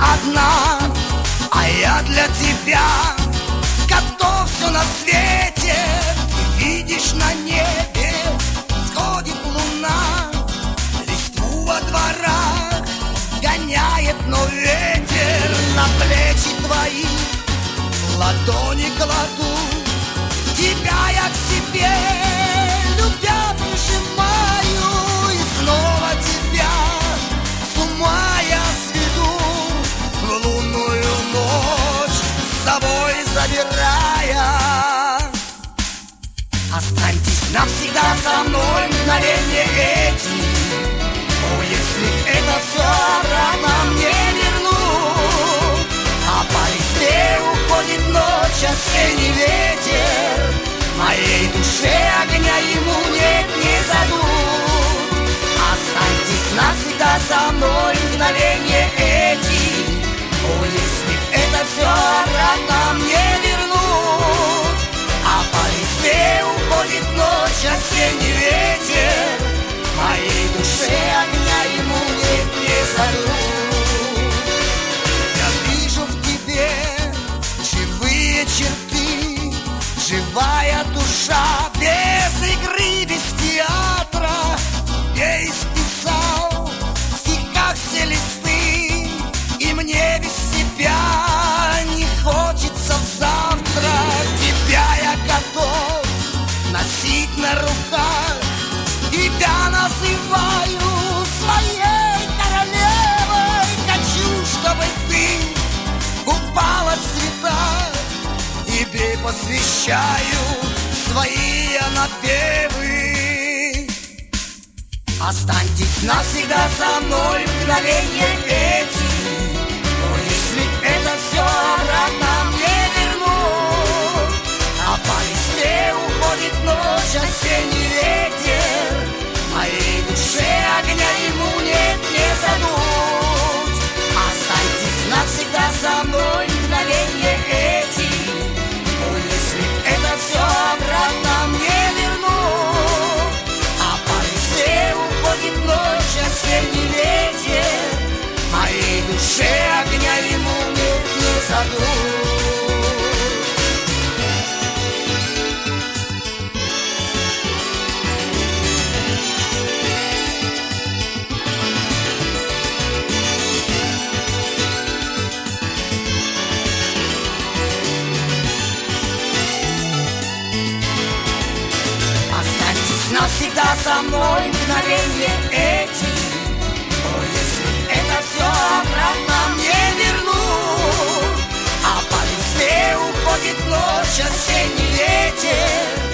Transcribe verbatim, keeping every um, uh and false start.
одна, а я для тебя готов все на свете. Ты видишь, на небе сходит луна, листву во дворах гоняет, но ветер на плечи твои ладони кладу. Тебя я к себе, любя, прижимаю, и снова тебя с ума я сведу, в лунную ночь с собой забирая. Останьтесь навсегда со мной мгновенье эти. О, если это все обратно мне вернут, а по листве уходит ночь, осенний ветер, моей душе огня ему нет, не задут. Останьтесь навсегда со мной мгновенье эти. О, если это все обратно мне вернут, а по листве уходит ночь, осенний ветер, моей душе огня ему нет, не задут. Я вижу в тебе живые черты, живая душа, без игры, без театра. Я исписал в стихах все листы, и мне без себя не хочется завтра. Тебя я готов носить на руках, тебя называю своей королевой. Хочу, чтобы ты упала в цветах, тебе посвящаю свои напевы. Останьтесь навсегда со мной мгновенье эти. Но если это все обратно мне вернут, а по листве уходит ночь, осенний ветер, моей душе огня ему нет, не задуть. Останьтесь навсегда со мной мгновенье эти. Но если это все обратно мне вернут, а по листве уходит ночь, осенний ветер, моей душе огня ему нет, не задуть. Навсегда со мной мгновенье эти. О, если это все обратно мне вернут, а по листве уходит ночь, осенний ветер,